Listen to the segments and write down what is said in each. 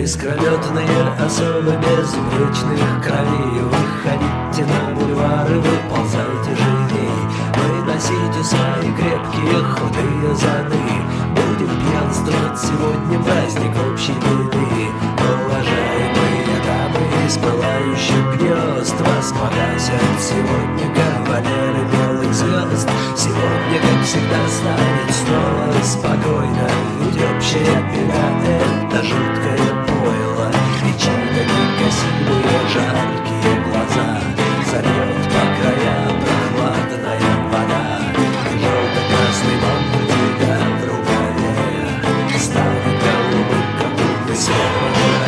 Искрометные особы безупречных кровей, выходите на бульвары, выползайте живей. Вы носите свои крепкие худые зады, будем пьянствовать сегодня, праздник общей беды. Уважаемые дамы из пылающих гнезд, вас погасят сегодня кавалеры белых звезд. Сегодня, как всегда, станет снова спокойно, ведь общая беда — это жуткое пойло. И чьи-то негасимые жаркие глаза зальет по краям прохладная вода. Желто-красный бант у тебя в рукаве станет голубым, как будто снова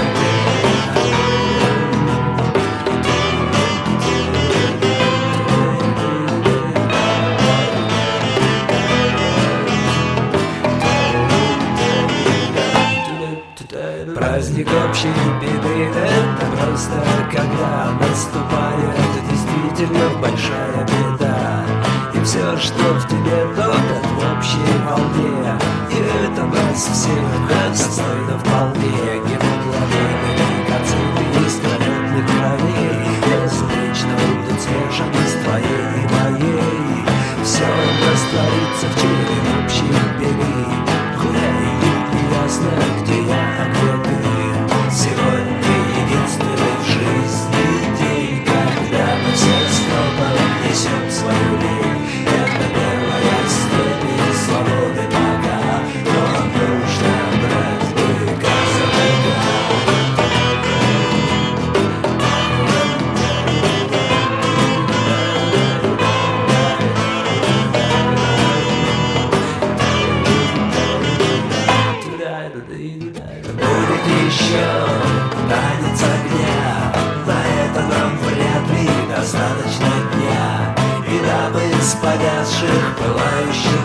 праздник общей беды — это просто когда наступает действительно большая беда. И все, что в тебе, топят в общей волне, и это нас всех достойно вполне. Не во главе великоценных искрометных кровей безупречно будут смешаны с твоей и моей. Все растворится в чиле общей беды. Гуляй, и ясно, где я, а где ты. Сегодня единственный в жизни день, когда мы все снова несем свою лень. Это первая степень свободы пока, но нужно брать быка за рога. Будет еще танец огня, на это нам вряд ли достаточно дня. И дабы с погасших пылающих